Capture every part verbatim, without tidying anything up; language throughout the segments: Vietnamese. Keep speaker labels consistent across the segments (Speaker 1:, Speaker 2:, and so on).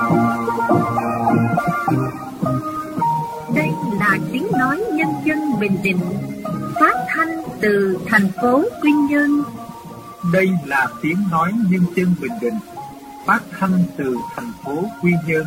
Speaker 1: Đây là tiếng nói nhân dân Bình Định, phát thanh từ thành phố Quy Nhơn.
Speaker 2: Đây là tiếng nói nhân dân Bình Định, phát thanh từ thành phố Quy Nhơn.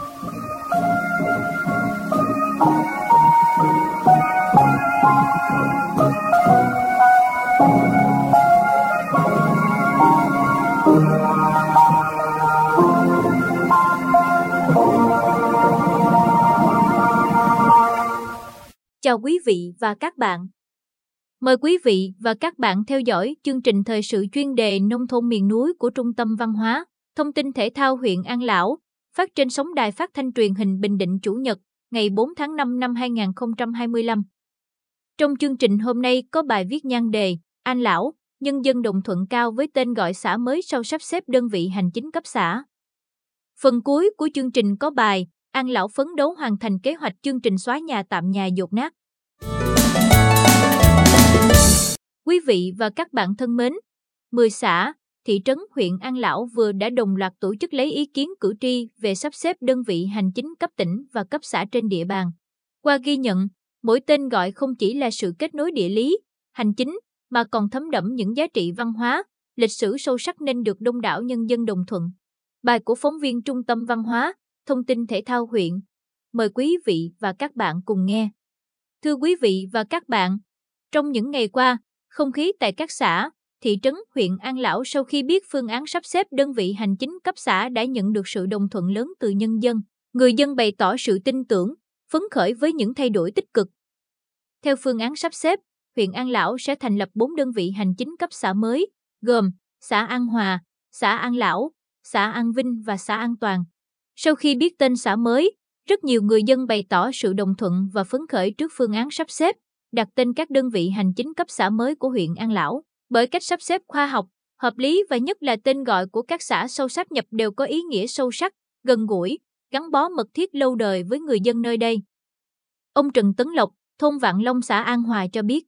Speaker 3: Chào quý vị và các bạn. Mời quý vị và các bạn theo dõi chương trình thời sự chuyên đề nông thôn miền núi của Trung tâm Văn hóa, Thông tin Thể thao huyện An Lão, phát trên sóng đài phát thanh truyền hình Bình Định Chủ nhật, ngày bốn tháng năm năm hai nghìn không trăm hai mươi lăm. Trong chương trình hôm nay có bài viết nhan đề An Lão, nhân dân đồng thuận cao với tên gọi xã mới sau sắp xếp đơn vị hành chính cấp xã. Phần cuối của chương trình có bài An Lão phấn đấu hoàn thành kế hoạch chương trình xóa nhà tạm nhà dột nát. Quý vị và các bạn thân mến, mười xã, thị trấn huyện An Lão vừa đã đồng loạt tổ chức lấy ý kiến cử tri về sắp xếp đơn vị hành chính cấp tỉnh và cấp xã trên địa bàn. Qua ghi nhận, mỗi tên gọi không chỉ là sự kết nối địa lý, hành chính, mà còn thấm đẫm những giá trị văn hóa, lịch sử sâu sắc nên được đông đảo nhân dân đồng thuận. Bài của phóng viên Trung tâm Văn hóa, Thông tin Thể thao huyện. Mời quý vị và các bạn cùng nghe. Thưa quý vị và các bạn, trong những ngày qua, không khí tại các xã, thị trấn huyện An Lão sau khi biết phương án sắp xếp đơn vị hành chính cấp xã đã nhận được sự đồng thuận lớn từ nhân dân. Người dân bày tỏ sự tin tưởng, phấn khởi với những thay đổi tích cực. Theo phương án sắp xếp, huyện An Lão sẽ thành lập bốn đơn vị hành chính cấp xã mới, gồm xã An Hòa, xã An Lão, xã An Vinh và xã An Toàn. Sau khi biết tên xã mới, rất nhiều người dân bày tỏ sự đồng thuận và phấn khởi trước phương án sắp xếp, đặt tên các đơn vị hành chính cấp xã mới của huyện An Lão. Bởi cách sắp xếp khoa học, hợp lý và nhất là tên gọi của các xã sau sáp nhập đều có ý nghĩa sâu sắc, gần gũi, gắn bó mật thiết lâu đời với người dân nơi đây. Ông Trần Tấn Lộc, thôn Vạn Long xã An Hòa cho biết.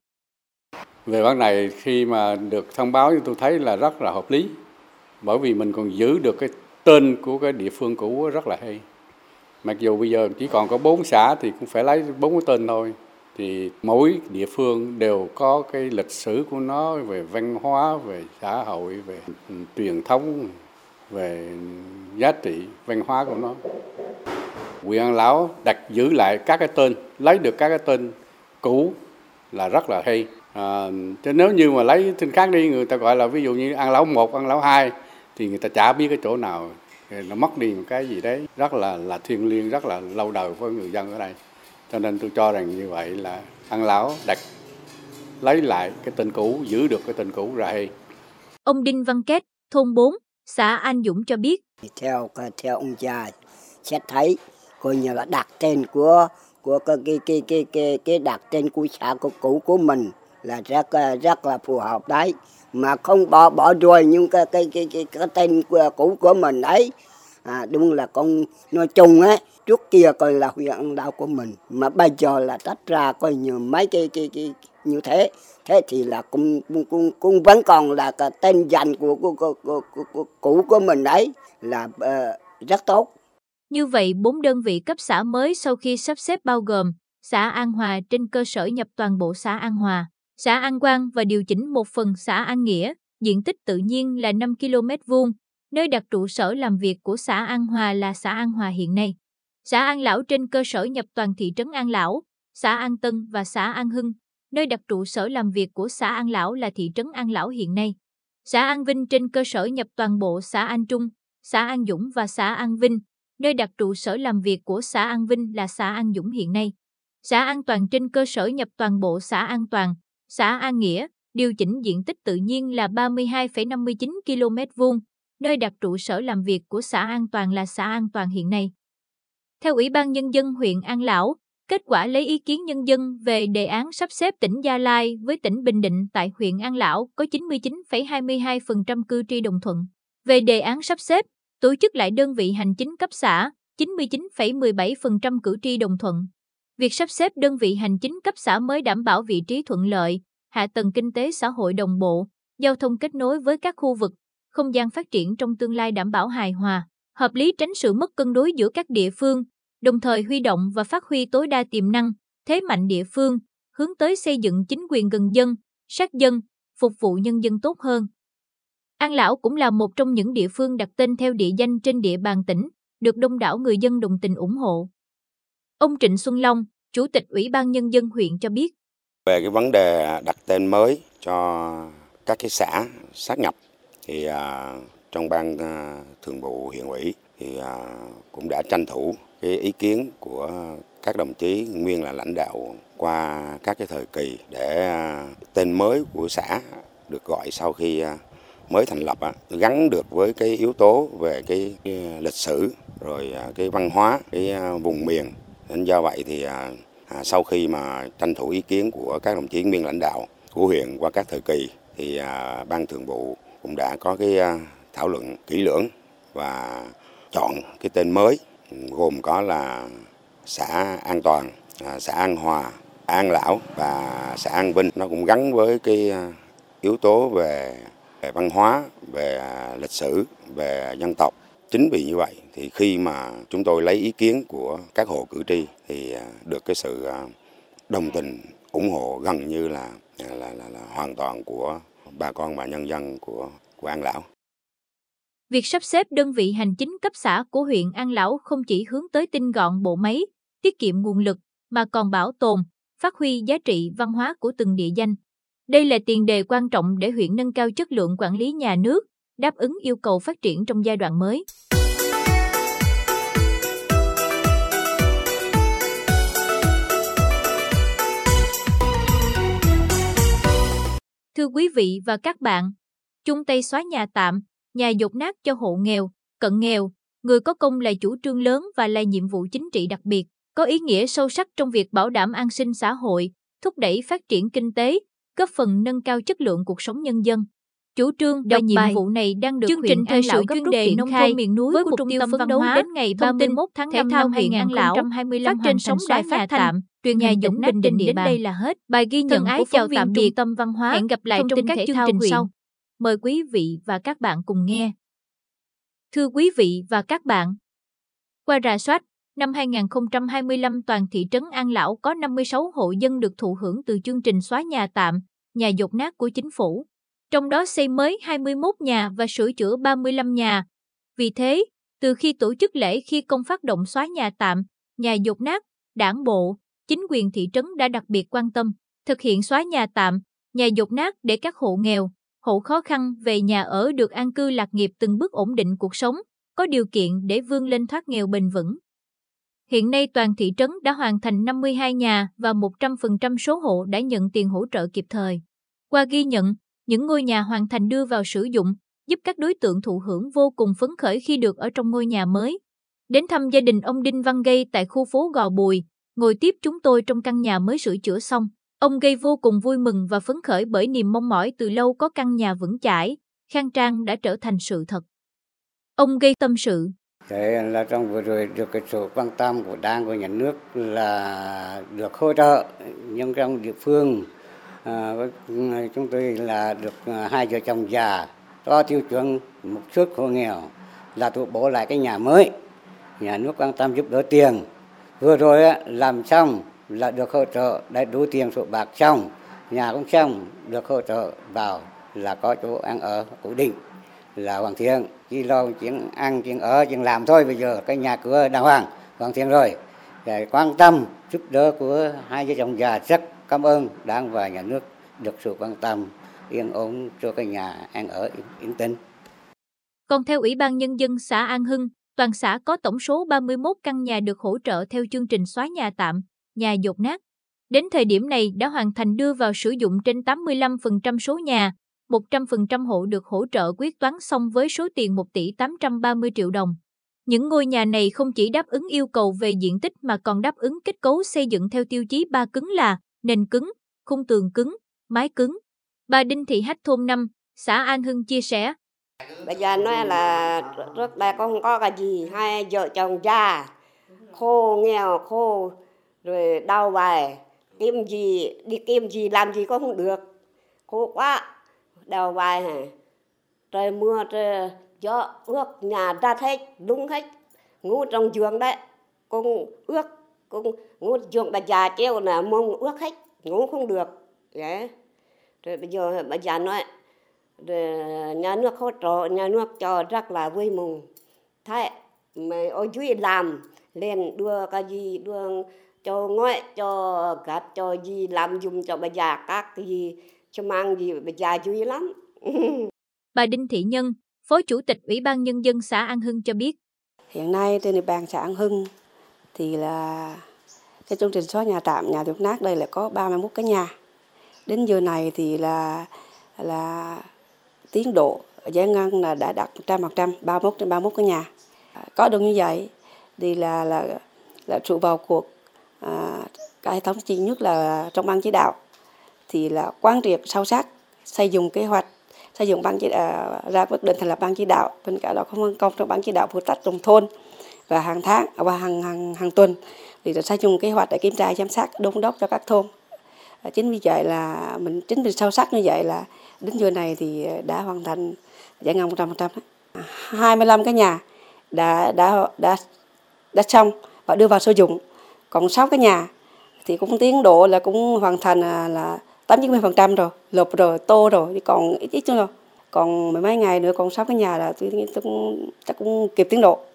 Speaker 4: Về vấn này khi mà được thông báo thì tôi thấy là rất là hợp lý, bởi vì mình còn giữ được cái tên của cái địa phương cũ rất là hay. Mặc dù bây giờ chỉ còn có bốn xã thì cũng phải lấy bốn cái tên thôi. Thì mỗi địa phương đều có cái lịch sử của nó về văn hóa, về xã hội, về truyền thống, về giá trị văn hóa của nó. Huyện An Lão đặt giữ lại các cái tên, lấy được các cái tên cũ là rất là hay. À, chứ nếu như mà lấy tên khác đi, người ta gọi là ví dụ như An Lão một, An Lão hai thì người ta chả biết cái chỗ nào, nó mất đi một cái gì đấy rất là là thiêng liêng, rất là lâu đời với người dân ở đây. Cho nên tôi cho rằng như vậy là An Lão đặt lấy lại cái tên cũ, giữ được cái tên cũ ra hay.
Speaker 3: Ông Đinh Văn Kết, thôn bốn, xã An Dũng cho biết.
Speaker 5: Theo theo ông cha sẽ thấy coi như là đặt tên của của cái cái cái cái cái, cái đặt tên của xã của cũ của mình là rất rất là phù hợp đấy, mà không bỏ bỏ rồi nhưng cái cái cái cái, cái tên của, cũ của mình đấy. À, đúng là con nói chung á, trước kia coi là huyện An Lão của mình, mà bây giờ là tách ra coi như mấy cái cái cái như thế, thế thì là cũng cũng cũng, cũng vẫn còn là cái tên dành của của, của, của, của, của cũ của mình đấy là uh, rất tốt.
Speaker 3: Như vậy, bốn đơn vị cấp xã mới sau khi sắp xếp bao gồm xã An Hòa trên cơ sở nhập toàn bộ xã An Hòa, xã An Quang và điều chỉnh một phần xã An Nghĩa, diện tích tự nhiên là năm ki lô mét vuông. Nơi đặt trụ sở làm việc của xã An Hòa là xã An Hòa hiện nay. Xã An Lão trên cơ sở nhập toàn thị trấn An Lão, xã An Tân và xã An Hưng. Nơi đặt trụ sở làm việc của xã An Lão là thị trấn An Lão hiện nay. Xã An Vinh trên cơ sở nhập toàn bộ xã An Trung, xã An Dũng và xã An Vinh. Nơi đặt trụ sở làm việc của xã An Vinh là xã An Dũng hiện nay. Xã An Toàn trên cơ sở nhập toàn bộ xã An Toàn, xã An Nghĩa, điều chỉnh diện tích tự nhiên là ba mươi hai phẩy năm mươi chín ki lô mét vuông. Nơi đặt trụ sở làm việc của xã An Toàn là xã An Toàn hiện nay. Theo Ủy ban Nhân dân huyện An Lão, kết quả lấy ý kiến nhân dân về đề án sắp xếp tỉnh Gia Lai với tỉnh Bình Định tại huyện An Lão có chín mươi chín phẩy hai mươi hai phần trăm cử tri đồng thuận. Về đề án sắp xếp, tổ chức lại đơn vị hành chính cấp xã, chín mươi chín phẩy mười bảy phần trăm cử tri đồng thuận. Việc sắp xếp đơn vị hành chính cấp xã mới đảm bảo vị trí thuận lợi, hạ tầng kinh tế xã hội đồng bộ, giao thông kết nối với các khu vực, không gian phát triển trong tương lai đảm bảo hài hòa. hợp lý tránh sự mất cân đối giữa các địa phương, đồng thời huy động và phát huy tối đa tiềm năng, thế mạnh địa phương, hướng tới xây dựng chính quyền gần dân, sát dân, phục vụ nhân dân tốt hơn. An Lão cũng là một trong những địa phương đặt tên theo địa danh trên địa bàn tỉnh, được đông đảo người dân đồng tình ủng hộ. Ông Trịnh Xuân Long, Chủ tịch Ủy ban Nhân dân huyện cho biết.
Speaker 6: Về cái vấn đề đặt tên mới cho các cái xã sát nhập, thì à, trong ban à, thường vụ huyện ủy thì à, cũng đã tranh thủ cái ý kiến của các đồng chí nguyên là lãnh đạo qua các cái thời kỳ để à, tên mới của xã được gọi sau khi à, mới thành lập, à, gắn được với cái yếu tố về cái, cái lịch sử, rồi à, cái văn hóa, cái à, vùng miền. Nên do vậy thì à, à, sau khi mà tranh thủ ý kiến của các đồng chí nguyên lãnh đạo của huyện qua các thời kỳ, thì à, ban thường vụ cũng đã có cái à, thảo luận kỹ lưỡng và chọn cái tên mới, gồm có là xã An Toàn, à, xã An Hòa, An Lão và xã An Vinh. Nó cũng gắn với cái yếu tố về, về văn hóa, về lịch sử, về dân tộc. Chính vì như vậy thì khi mà chúng tôi lấy ý kiến của các hộ cử tri thì được cái sự đồng tình, ủng hộ gần như là là, là, là hoàn toàn của bà con và nhân dân của, của An Lão.
Speaker 3: Việc sắp xếp đơn vị hành chính cấp xã của huyện An Lão không chỉ hướng tới tinh gọn bộ máy, tiết kiệm nguồn lực, mà còn bảo tồn, phát huy giá trị văn hóa của từng địa danh. Đây là tiền đề quan trọng để huyện nâng cao chất lượng quản lý nhà nước, đáp ứng yêu cầu phát triển trong giai đoạn mới. Thưa quý vị và các bạn, chung tay xóa nhà tạm, nhà dột nát cho hộ nghèo, cận nghèo, người có công là chủ trương lớn và là nhiệm vụ chính trị đặc biệt, có ý nghĩa sâu sắc trong việc bảo đảm an sinh xã hội, thúc đẩy phát triển kinh tế, góp phần nâng cao chất lượng cuộc sống nhân dân. Chủ trương và nhiệm vụ này đang được
Speaker 1: chương
Speaker 3: huyện
Speaker 1: trình
Speaker 3: An Lão gấp rút triển
Speaker 1: nông
Speaker 3: khai
Speaker 1: thôn miền núi
Speaker 3: với
Speaker 1: của
Speaker 3: mục
Speaker 1: Trung
Speaker 3: tiêu
Speaker 1: tâm
Speaker 3: phấn
Speaker 1: Văn
Speaker 3: đấu
Speaker 1: hóa,
Speaker 3: đến ngày ba mươi mốt tháng năm năm hai nghìn không trăm hai mươi lăm
Speaker 1: phát trên sóng đài phát thanh,
Speaker 3: truyền
Speaker 1: nhà
Speaker 3: hình
Speaker 1: dũng
Speaker 3: tỉnh
Speaker 1: nát
Speaker 3: Bình
Speaker 1: trên
Speaker 3: Định
Speaker 1: địa
Speaker 3: đến
Speaker 1: bàn.
Speaker 3: đây là hết. Bài ghi nhận
Speaker 1: Thân
Speaker 3: của
Speaker 1: ái chào
Speaker 3: phóng viên
Speaker 1: tạm biệt.
Speaker 3: Trung tâm Văn hóa.
Speaker 1: Hẹn gặp lại
Speaker 3: Thông
Speaker 1: trong
Speaker 3: tin
Speaker 1: các
Speaker 3: thể
Speaker 1: chương
Speaker 3: thao
Speaker 1: trình
Speaker 3: huyện.
Speaker 1: sau.
Speaker 3: Mời quý vị và các bạn cùng nghe. Thưa quý vị và các bạn, qua rà soát, năm hai nghìn không trăm hai mươi lăm toàn thị trấn An Lão có năm mươi sáu hộ dân được thụ hưởng từ chương trình xóa nhà tạm, nhà dột nát của chính phủ. Trong đó xây mới hai mươi mốt nhà và sửa chữa ba mươi lăm nhà. Vì thế, từ khi tổ chức lễ khi công phát động xóa nhà tạm, nhà dột nát, đảng bộ, chính quyền thị trấn đã đặc biệt quan tâm, thực hiện xóa nhà tạm, nhà dột nát để các hộ nghèo, hộ khó khăn về nhà ở được an cư lạc nghiệp từng bước ổn định cuộc sống, có điều kiện để vươn lên thoát nghèo bền vững. Hiện nay toàn thị trấn đã hoàn thành năm mươi hai nhà và một trăm phần trăm số hộ đã nhận tiền hỗ trợ kịp thời. Qua ghi nhận, những ngôi nhà hoàn thành đưa vào sử dụng, giúp các đối tượng thụ hưởng vô cùng phấn khởi khi được ở trong ngôi nhà mới. Đến thăm gia đình ông Đinh Văn Gây tại khu phố Gò Bùi, ngồi tiếp chúng tôi trong căn nhà mới sửa chữa xong. Ông Gây vô cùng vui mừng và phấn khởi bởi niềm mong mỏi từ lâu có căn nhà vững chãi, khang trang đã trở thành sự thật. Ông Gây tâm sự.
Speaker 7: Thế là trong vừa rồi được cái sự quan tâm của Đảng, của nhà nước là được hỗ trợ, nhưng trong địa phương à, chúng tôi là được hai vợ chồng già có tiêu chuẩn một suất hộ nghèo là tu bổ lại cái nhà mới. Nhà nước quan tâm giúp đỡ tiền. Vừa rồi làm xong là được hỗ trợ đầy đủ tiền sổ bạc xong, nhà cũng xong, được hỗ trợ vào là có chỗ ăn ở cố định là hoàn thiện, chỉ lo chuyện ăn, chuyện ở, chuyện làm thôi. Bây giờ cái nhà cửa đàng hoàng, hoàn thiện rồi. Để quan tâm giúp đỡ của hai vợ chồng già, rất cảm ơn Đảng và nhà nước được sự quan tâm yên ổn cho cái nhà ăn ở yên tĩnh.
Speaker 3: Còn theo Ủy ban Nhân dân xã An Hưng, toàn xã có tổng số ba mươi mốt căn nhà được hỗ trợ theo chương trình xóa nhà tạm, nhà dột nát. Đến thời điểm này đã hoàn thành đưa vào sử dụng trên tám mươi lăm phần trăm số nhà, một trăm phần trăm hộ được hỗ trợ quyết toán xong với số tiền một tỷ tám trăm ba mươi triệu đồng. Những ngôi nhà này không chỉ đáp ứng yêu cầu về diện tích mà còn đáp ứng kết cấu xây dựng theo tiêu chí ba cứng là nền cứng, khung tường cứng, mái cứng. Bà Đinh Thị Hách thôn năm, xã An Hưng chia sẻ.
Speaker 8: Bây giờ nói là trước đây con không có cái gì, hai vợ chồng già, khô nghèo khô, rồi đau bài, kiếm gì, đi kiếm gì làm gì cũng không được, khô quá, đau bài hả, trời mưa, trời cho ước nhà ra hết, đúng hết, ngủ trong giường đấy, cũng ước, cũng ngủ giường bà già treo là mông ước hết, ngủ không được, đấy. Rồi bây giờ bà già nói, rồi nhà nước hỗ trợ, nhà nước cho rất là vui mừng. Thế mà ở dưới làm lên đưa cái gì, đưa cho ngoại, cho gạt, cho gì làm dùng cho bà già các cái gì, cho mang gì bà già vui lắm.
Speaker 3: Bà Đinh Thị Nhân, Phó Chủ tịch Ủy ban Nhân dân xã An Hưng cho biết.
Speaker 9: Hiện nay trên địa bàn xã An Hưng thì là cái chương trình xóa nhà tạm, nhà dột nát đây là có ba mươi mốt cái nhà. Đến giờ này thì là là tiến độ giải ngân là đã đạt một trăm phần trăm, ba mươi mốt trên ba mươi mốt cái nhà. Có được như vậy thì là là là sự vào cuộc à, cả hệ thống chi nhất là trong ban chỉ đạo thì là quán triệt sâu sắc, xây dựng kế hoạch, xây dựng ban chỉ đạo, ra quyết định thành lập ban chỉ đạo, bên cạnh đó không phân công trong ban chỉ đạo phụ trách trong thôn và hàng tháng và hàng hàng hàng tuần thì là xây dựng kế hoạch để kiểm tra giám sát đôn đốc cho các thôn. À, chính vì vậy là mình chính vì sâu sắc như vậy là đến giờ này thì đã hoàn thành giải ngân một trăm phần trăm. hai mươi lăm cái nhà đã đã đã đã xong và đưa vào sử dụng, còn sáu cái nhà thì cũng tiến độ là cũng hoàn thành là tám chín mươi phần trăm rồi, lợp rồi, tô rồi, còn ít ít nữa rồi, còn mấy mấy ngày nữa còn sáu cái nhà là tôi nghĩ tôi cũng chắc cũng kịp tiến độ.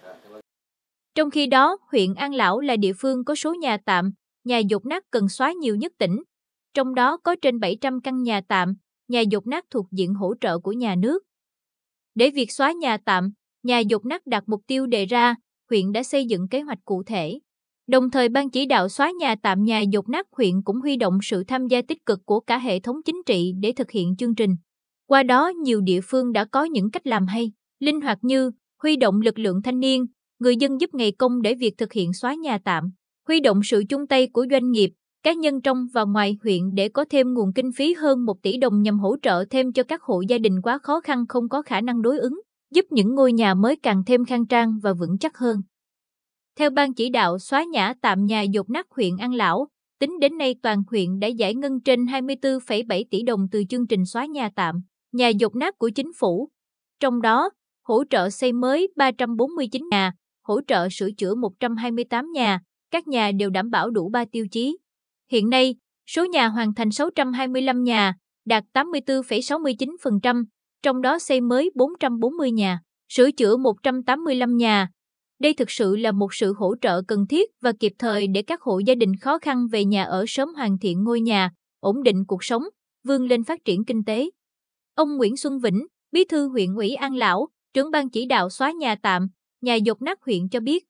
Speaker 3: Trong khi đó, huyện An Lão là địa phương có số nhà tạm, nhà dột nát cần xóa nhiều nhất tỉnh. Trong đó có trên bảy trăm căn nhà tạm, nhà dột nát thuộc diện hỗ trợ của nhà nước. Để việc xóa nhà tạm, nhà dột nát đạt mục tiêu đề ra, huyện đã xây dựng kế hoạch cụ thể. Đồng thời ban chỉ đạo xóa nhà tạm, nhà dột nát huyện cũng huy động sự tham gia tích cực của cả hệ thống chính trị để thực hiện chương trình. Qua đó, nhiều địa phương đã có những cách làm hay, linh hoạt như huy động lực lượng thanh niên, người dân giúp ngày công để việc thực hiện xóa nhà tạm, huy động sự chung tay của doanh nghiệp, cá nhân trong và ngoài huyện để có thêm nguồn kinh phí hơn một tỷ đồng nhằm hỗ trợ thêm cho các hộ gia đình quá khó khăn không có khả năng đối ứng, giúp những ngôi nhà mới càng thêm khang trang và vững chắc hơn. Theo ban chỉ đạo xóa nhà tạm, nhà dột nát huyện An Lão, tính đến nay toàn huyện đã giải ngân trên hai mươi tư phẩy bảy tỷ đồng từ chương trình xóa nhà tạm, nhà dột nát của chính phủ. Trong đó, hỗ trợ xây mới ba trăm bốn mươi chín nhà, hỗ trợ sửa chữa một trăm hai mươi tám nhà, các nhà đều đảm bảo đủ ba tiêu chí. Hiện nay, số nhà hoàn thành sáu trăm hai mươi lăm nhà, đạt tám mươi tư phẩy sáu mươi chín phần trăm, trong đó xây mới bốn trăm bốn mươi nhà, sửa chữa một trăm tám mươi lăm nhà. Đây thực sự là một sự hỗ trợ cần thiết và kịp thời để các hộ gia đình khó khăn về nhà ở sớm hoàn thiện ngôi nhà, ổn định cuộc sống, vươn lên phát triển kinh tế. Ông Nguyễn Xuân Vĩnh, Bí thư huyện ủy An Lão, trưởng ban chỉ đạo xóa nhà tạm, nhà dột nát huyện cho biết.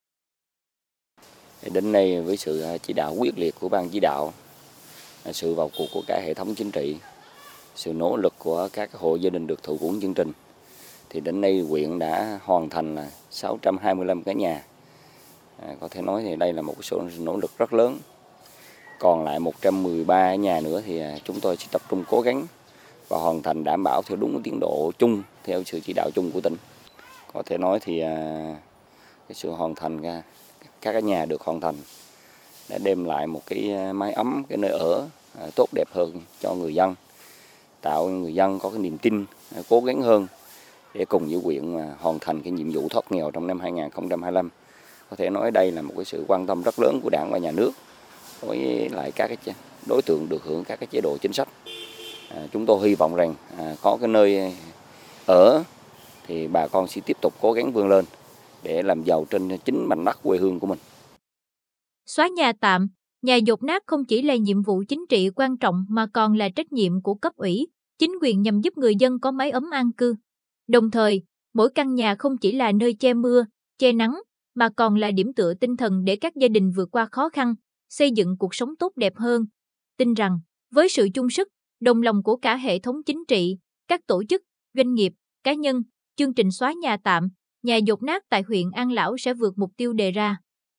Speaker 10: Đến nay với sự chỉ đạo quyết liệt của ban chỉ đạo, sự vào cuộc của cả hệ thống chính trị, sự nỗ lực của các hộ gia đình được thụ hưởng chương trình, thì đến nay huyện đã hoàn thành là sáu trăm hai mươi lăm cái nhà. À, có thể nói thì đây là một số nỗ lực rất lớn. Còn lại một trăm mười ba nhà nữa thì chúng tôi sẽ tập trung cố gắng và hoàn thành đảm bảo theo đúng tiến độ chung, theo sự chỉ đạo chung của tỉnh. Có thể nói thì cái sự hoàn thành các cái nhà được hoàn thành đã đem lại một cái mái ấm, cái nơi ở tốt đẹp hơn cho người dân, tạo người dân có cái niềm tin, cố gắng hơn để cùng với huyện hoàn thành cái nhiệm vụ thoát nghèo trong năm hai nghìn không trăm hai mươi lăm. Có thể nói đây là một cái sự quan tâm rất lớn của Đảng và Nhà nước với lại các cái đối tượng được hưởng các cái chế độ chính sách. À, chúng tôi hy vọng rằng à, có cái nơi ở thì bà con sẽ tiếp tục cố gắng vươn lên để làm giàu trên chính mảnh đất quê hương của mình.
Speaker 3: Xóa nhà tạm, nhà dột nát không chỉ là nhiệm vụ chính trị quan trọng mà còn là trách nhiệm của cấp ủy, chính quyền nhằm giúp người dân có mái ấm an cư. Đồng thời, mỗi căn nhà không chỉ là nơi che mưa, che nắng, mà còn là điểm tựa tinh thần để các gia đình vượt qua khó khăn, xây dựng cuộc sống tốt đẹp hơn. Tin rằng, với sự chung sức, đồng lòng của cả hệ thống chính trị, các tổ chức, doanh nghiệp, cá nhân, chương trình xóa nhà tạm, nhà dột nát tại huyện An Lão sẽ vượt mục tiêu đề ra.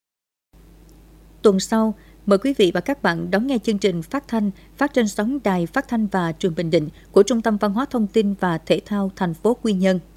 Speaker 11: Tuần sau, mời quý vị và các bạn đón nghe chương trình phát thanh phát trên sóng Đài Phát thanh và Truyền hình Bình Định của Trung tâm Văn hóa Thông tin và Thể thao thành phố Quy Nhơn.